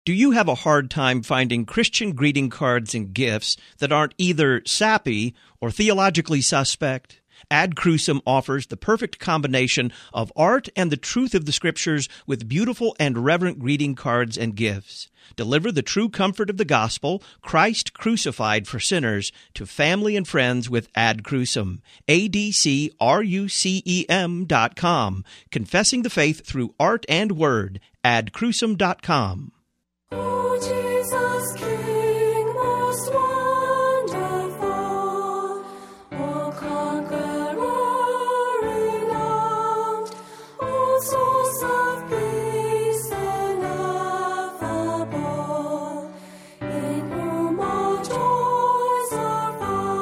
Do you have a hard time finding Christian greeting cards and gifts that aren't either sappy or theologically suspect? Ad Crucem offers the perfect combination of art and the truth of the Scriptures with beautiful and reverent greeting cards and gifts. Deliver the true comfort of the gospel, Christ crucified for sinners, to family and friends with Ad Crucem. ADCRUCEM.com. Confessing the faith through art and word. AdCrucem.com. O Jesus King, most wonderful, O conqueror renowned, O source of peace ineffable, in whom all joys are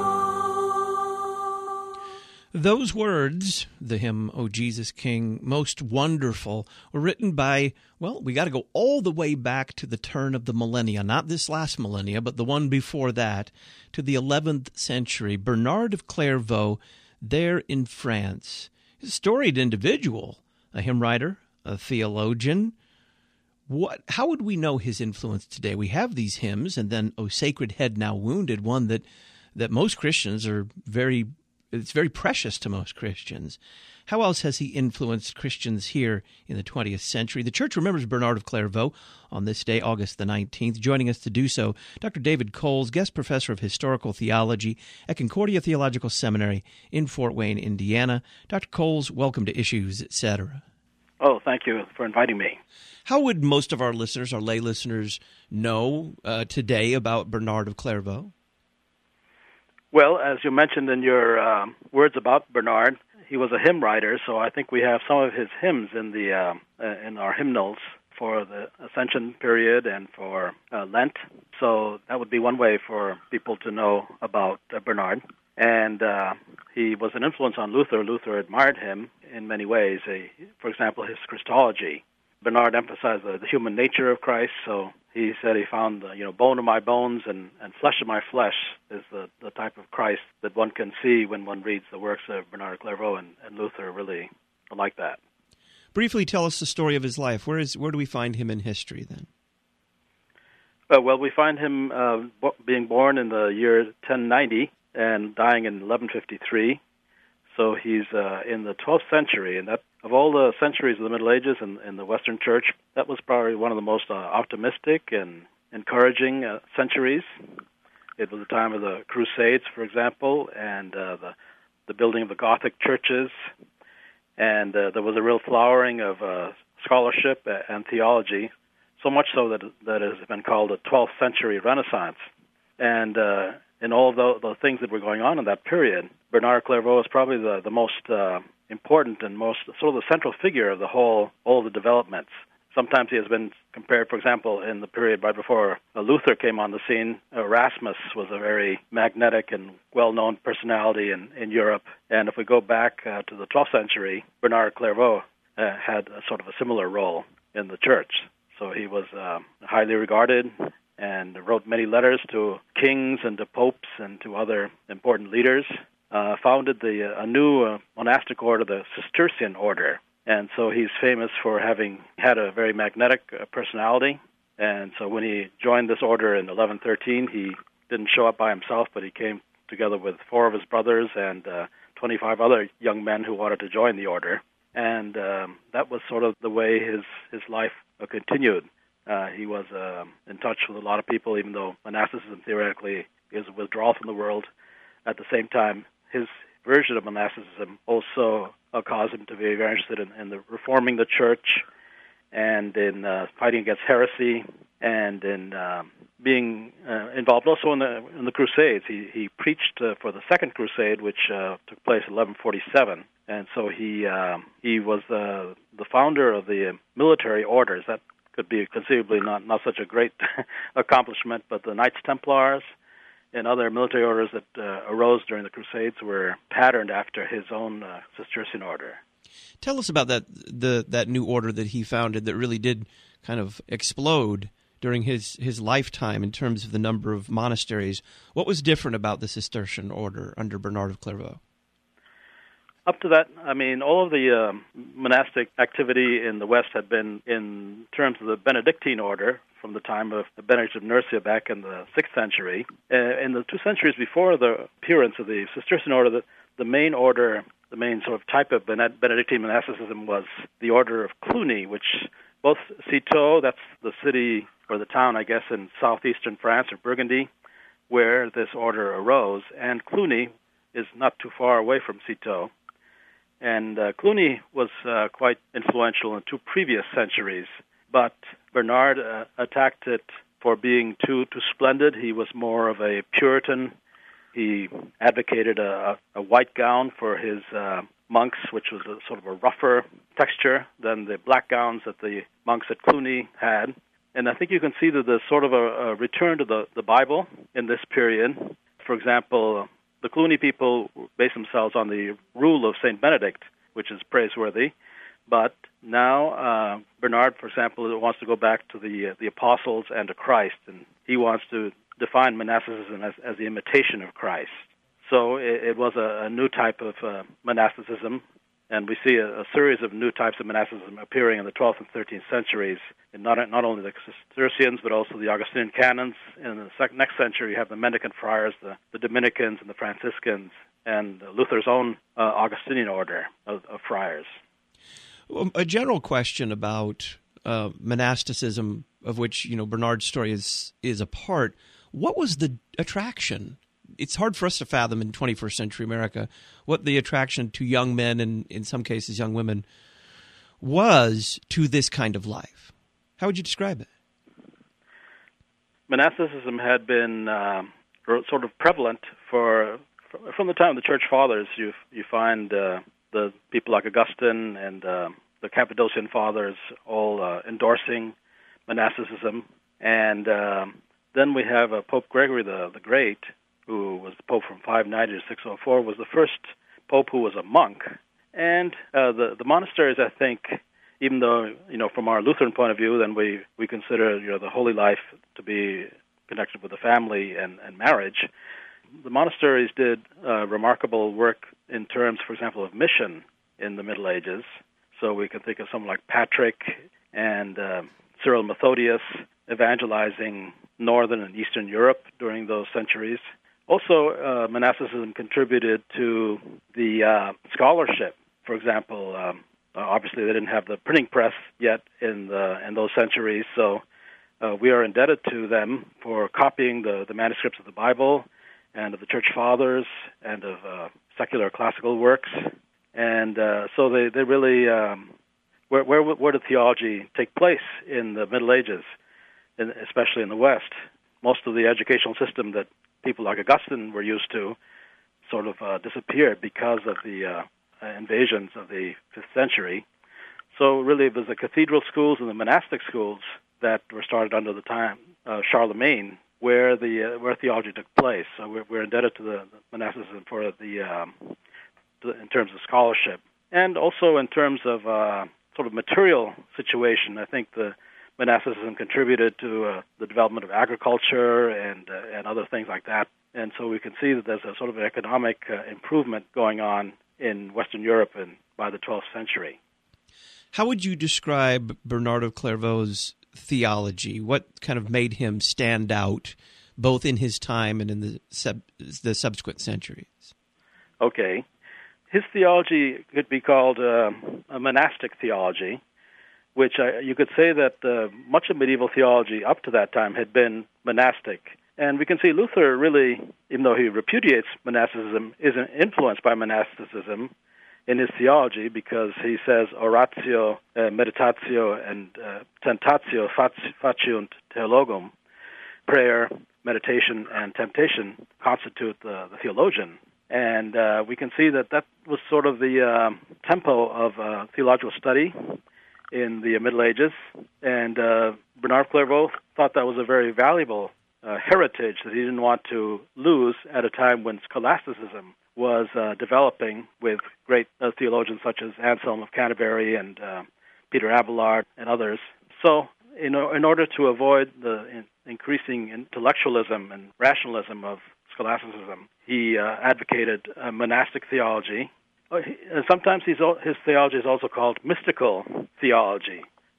found. Those words, the hymn, O Jesus King, most wonderful, were written by, well, we got to go all the way back to the turn of the millennia, not this last millennia, but the one before that, to the 11th century. Bernard of Clairvaux, there in France. He's a storied individual, a hymn writer, a theologian. How would we know his influence today? We have these hymns, and then O Sacred Head Now Wounded, one that most Christians are it's very precious to most Christians. How else has he influenced Christians here in the 20th century? The Church remembers Bernard of Clairvaux on this day, August the 19th. Joining us to do so, Dr. David Coles, guest professor of historical theology at Concordia Theological Seminary in Fort Wayne, Indiana. Dr. Coles, welcome to Issues, Etc. Oh, thank you for inviting me. How would most of our listeners, our lay listeners, know today about Bernard of Clairvaux? Well, as you mentioned in your words about Bernard, he was a hymn writer, so I think we have some of his hymns in in our hymnals for the Ascension period and for Lent. So that would be one way for people to know about Bernard. And he was an influence on Luther. Luther admired him in many ways. For example, his Christology. Bernard emphasized the human nature of Christ, so he said he found, bone of my bones and flesh of my flesh is the type of Christ that one can see when one reads the works of Bernard of Clairvaux, and Luther really liked that. Briefly tell us the story of his life. Where do we find him in history then? Well, we find him being born in the year 1090 and dying in 1153. So he's in the 12th century, and that of all the centuries of the Middle Ages in the Western Church, that was probably one of the most optimistic and encouraging centuries. It was the time of the Crusades, for example, and the building of the Gothic churches, and there was a real flowering of scholarship and theology, so much so that it has been called a 12th century Renaissance. And in all of the things that were going on in that period, Bernard Clairvaux is probably the most important and most sort of the central figure of all the developments. Sometimes he has been compared, for example, in the period right before Luther came on the scene. Erasmus was a very magnetic and well-known personality in Europe. And if we go back to the 12th century, Bernard Clairvaux had sort of a similar role in the church. So he was highly regarded and wrote many letters to kings and to popes and to other important leaders. Founded a new monastic order, the Cistercian order. And so he's famous for having had a very magnetic personality. And so when he joined this order in 1113, he didn't show up by himself, but he came together with 4 of his brothers and 25 other young men who wanted to join the order. And that was sort of the way his life continued. He was in touch with a lot of people, even though monasticism theoretically is a withdrawal from the world. At the same time, his version of monasticism also caused him to be very interested in the reforming the church and in fighting against heresy and in being involved also in the Crusades. He preached for the Second Crusade, which took place in 1147, and so he was the founder of the military orders. That could be conceivably not such a great accomplishment, but the Knights Templars and other military orders that arose during the Crusades were patterned after his own Cistercian order. Tell us about that new order that he founded that really did kind of explode during his lifetime in terms of the number of monasteries. What was different about the Cistercian order under Bernard of Clairvaux? Up to that, I mean, all of the monastic activity in the West had been in terms of the Benedictine order from the time of Benedict of Nursia back in the 6th century. In the 2 centuries before the appearance of the Cistercian order, the main order, the main sort of type of Benedictine monasticism was the order of Cluny, which both Citeaux, that's the city or the town, I guess, in southeastern France or Burgundy, where this order arose, and Cluny is not too far away from Citeaux. And Cluny was quite influential in 2 previous centuries, but Bernard attacked it for being too splendid. He was more of a Puritan. He advocated a white gown for his monks, which was a sort of a rougher texture than the black gowns that the monks at Cluny had. And I think you can see that there's sort of a return to the Bible in this period. For example, the Cluny people base themselves on the rule of St. Benedict, which is praiseworthy. But now Bernard, for example, wants to go back to the apostles and to Christ, and he wants to define monasticism as the imitation of Christ. So it was a new type of monasticism, and we see a series of new types of monasticism appearing in the 12th and 13th centuries, and not only the Cistercians, but also the Augustinian canons. In the next century, you have the Mendicant friars, the Dominicans, and the Franciscans, and Luther's own Augustinian order of friars. Well, a general question about monasticism, of which Bernard's story is a part. What was the attraction? It's hard for us to fathom in 21st century America what the attraction to young men and, in some cases, young women was to this kind of life. How would you describe it? Monasticism had been sort of prevalent from the time of the Church Fathers. You find the people like Augustine and the Cappadocian Fathers all endorsing monasticism. And then we have Pope Gregory the Great, who was the Pope from 590 to 604, was the first Pope who was a monk. And the monasteries, I think, even though, from our Lutheran point of view, then we consider, the holy life to be connected with the family and marriage, the monasteries did remarkable work in terms, for example, of mission in the Middle Ages. So we can think of someone like Patrick and Cyril Methodius evangelizing Northern and Eastern Europe during those centuries. Also, monasticism contributed to the scholarship. For example, obviously they didn't have the printing press yet in those centuries, so we are indebted to them for copying the manuscripts of the Bible and of the Church Fathers and of secular classical works. And so they really, where did theology take place in the Middle Ages, especially in the West? Most of the educational system that people like Augustine were used to sort of disappeared because of the invasions of the 5th century. So really it was the cathedral schools and the monastic schools that were started under the time of Charlemagne where theology took place. So we're indebted to the monasticism for in terms of scholarship. And also in terms of sort of material situation, I think the monasticism contributed to the development of agriculture and other things like that. And so we can see that there's a sort of an economic improvement going on in Western Europe by the 12th century. How would you describe Bernard of Clairvaux's theology? What kind of made him stand out both in his time and in the subsequent centuries? Okay. His theology could be called a monastic theology, which you could say that much of medieval theology up to that time had been monastic. And we can see Luther really, even though he repudiates monasticism, isn't influenced by monasticism in his theology because he says oratio, meditatio, and tentatio faciunt theologum. Prayer, meditation, and temptation constitute the theologian. And we can see that was sort of the tempo of theological study in the Middle Ages. And Bernard of Clairvaux thought that was a very valuable heritage that he didn't want to lose at a time when scholasticism was developing with great theologians such as Anselm of Canterbury and Peter Abelard and others. So in order to avoid the increasing intellectualism and rationalism of scholasticism, he advocated monastic theology. Sometimes his theology is also called mystical theology,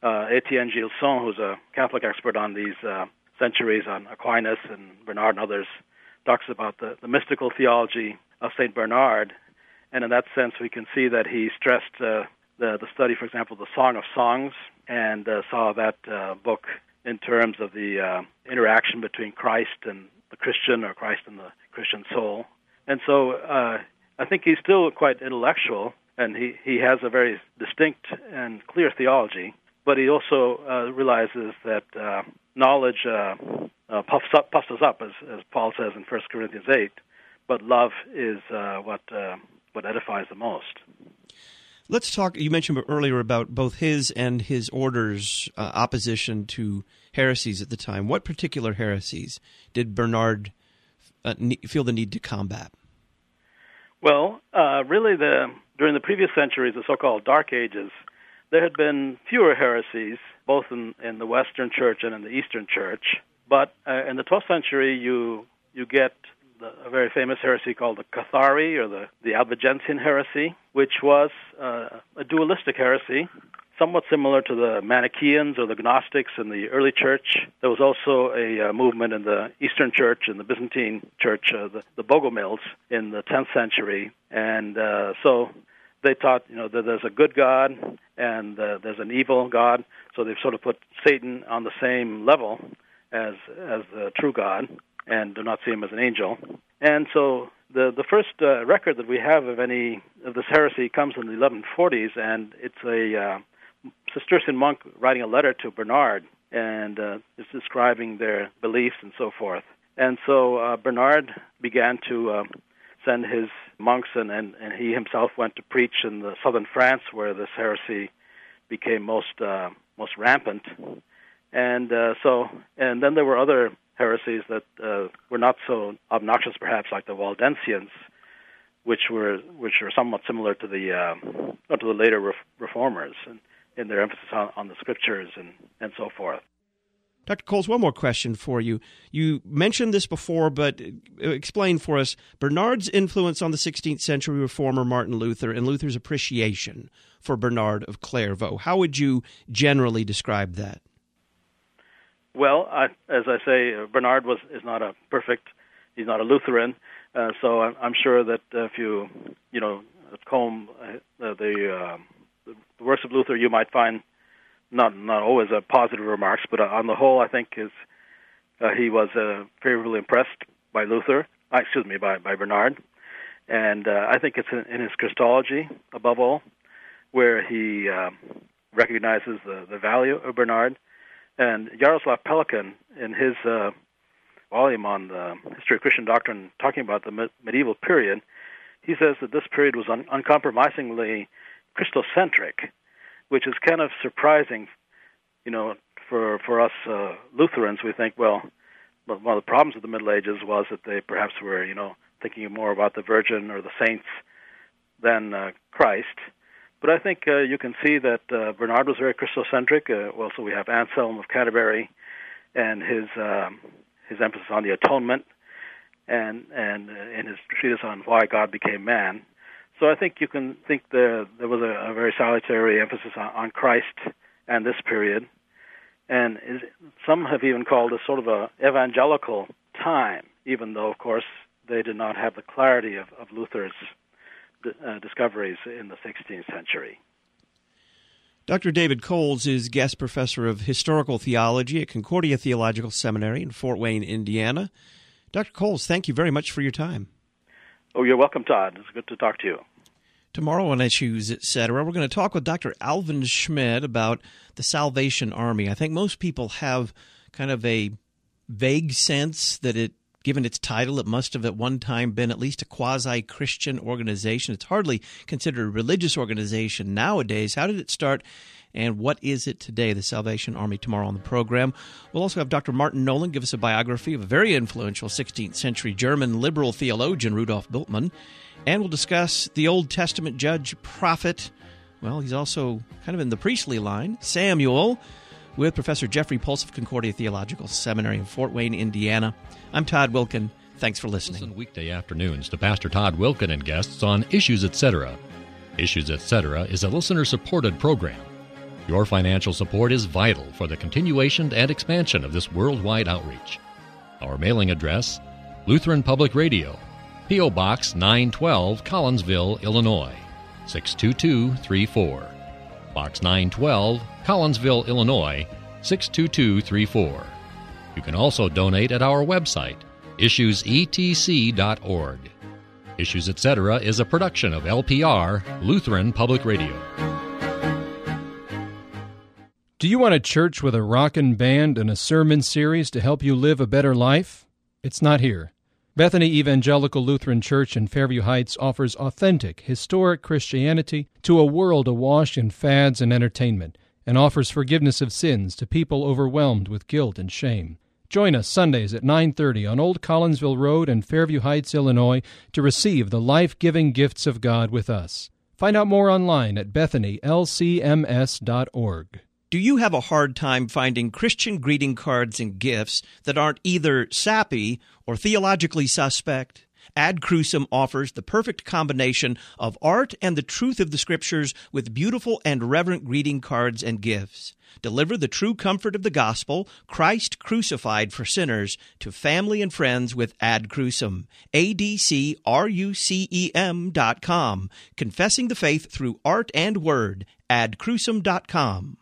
Etienne Gilson, who's a Catholic expert on these centuries, on Aquinas and Bernard and others, talks about the mystical theology of St. Bernard. And in that sense, we can see that he stressed the study, for example, the Song of Songs, and saw that book in terms of the interaction between Christ and the Christian, or Christ and the Christian soul. And so I think he's still quite intellectual, and he has a very distinct and clear theology, but he also realizes that knowledge puffs us up, as Paul says in 1 Corinthians 8, but love is what edifies the most. Let's talk, you mentioned earlier about both his and his order's opposition to heresies at the time. What particular heresies did Bernard feel the need to combat? Well, really, during the previous centuries, the so-called Dark Ages, there had been fewer heresies, both in the Western Church and in the Eastern Church. But in the 12th century, you get a very famous heresy called the Cathari, or the Albigensian heresy, which was a dualistic heresy, somewhat similar to the Manichaeans or the Gnostics in the early church. There was also a movement in the Eastern Church, in the Byzantine Church, the Bogomils, in the 10th century. And so they taught, that there's a good God and there's an evil God. So they've sort of put Satan on the same level as the true God, and do not see him as an angel. And so the first record that we have of any of this heresy comes in the 1140s, and it's a Cistercian monk writing a letter to Bernard, and is describing their beliefs and so forth. And so Bernard began to send his monks, and he himself went to preach in the southern France, where this heresy became most rampant. And then there were other heresies that were not so obnoxious, perhaps, like the Waldensians, which were somewhat similar to the later reformers, and in their emphasis on the scriptures and so forth. Dr. Coles, one more question for you. You mentioned this before, but explain for us Bernard's influence on the 16th century reformer Martin Luther and Luther's appreciation for Bernard of Clairvaux. How would you generally describe that? Well, as I say, Bernard is not he's not a Lutheran, so I'm sure that if you comb the works of Luther, you might find not always positive remarks, but on the whole, I think he was favorably impressed by by Bernard, and I think it's in his Christology above all, where he recognizes the value of Bernard. And Jaroslav Pelikan, in his volume on the history of Christian doctrine, talking about the medieval period, he says that this period was uncompromisingly Christocentric, which is kind of surprising, for us Lutherans. We think, well, one of the problems of the Middle Ages was that they perhaps were, thinking more about the Virgin or the saints than Christ. But I think you can see that Bernard was very Christocentric. Also, we have Anselm of Canterbury and his emphasis on the atonement, and in his treatise on why God became man. So I think you can think there was a very salutary emphasis on Christ and this period. And some have even called it sort of a evangelical time, even though, of course, they did not have the clarity of Luther's discoveries in the 16th century. Dr. David Coles is guest professor of historical theology at Concordia Theological Seminary in Fort Wayne, Indiana. Dr. Coles, thank you very much for your time. Oh, you're welcome, Todd. It's good to talk to you. Tomorrow on Issues, Etc., we're going to talk with Dr. Alvin Schmidt about the Salvation Army. I think most people have kind of a vague sense that given its title, it must have at one time been at least a quasi-Christian organization. It's hardly considered a religious organization nowadays. How did it start, and what is it today, the Salvation Army, tomorrow on the program? We'll also have Dr. Martin Nolan give us a biography of a very influential 16th century German liberal theologian, Rudolf Bultmann. And we'll discuss the Old Testament judge, prophet. Well, he's also kind of in the priestly line, Samuel, with Professor Jeffrey Pulse of Concordia Theological Seminary in Fort Wayne, Indiana. I'm Todd Wilkin. Thanks for listening. Listen weekday afternoons to Pastor Todd Wilkin and guests on Issues Etc. Issues Etc. is a listener-supported program. Your financial support is vital for the continuation and expansion of this worldwide outreach. Our mailing address, Lutheran Public Radio, P.O. Box 912, Collinsville, Illinois, 62234. Box 912, Collinsville, Illinois, 62234. You can also donate at our website, issuesetc.org. Issues Etc. is a production of LPR, Lutheran Public Radio. Do you want a church with a rockin' band and a sermon series to help you live a better life? It's not here. Bethany Evangelical Lutheran Church in Fairview Heights offers authentic, historic Christianity to a world awash in fads and entertainment, and offers forgiveness of sins to people overwhelmed with guilt and shame. Join us Sundays at 9:30 on Old Collinsville Road in Fairview Heights, Illinois, to receive the life-giving gifts of God with us. Find out more online at bethanylcms.org. Do you have a hard time finding Christian greeting cards and gifts that aren't either sappy or theologically suspect? Ad Crucem offers the perfect combination of art and the truth of the Scriptures with beautiful and reverent greeting cards and gifts. Deliver the true comfort of the gospel, Christ crucified for sinners, to family and friends with Ad Crucem. ADCRUCEM.com. Confessing the faith through art and word. AdCrucem.com.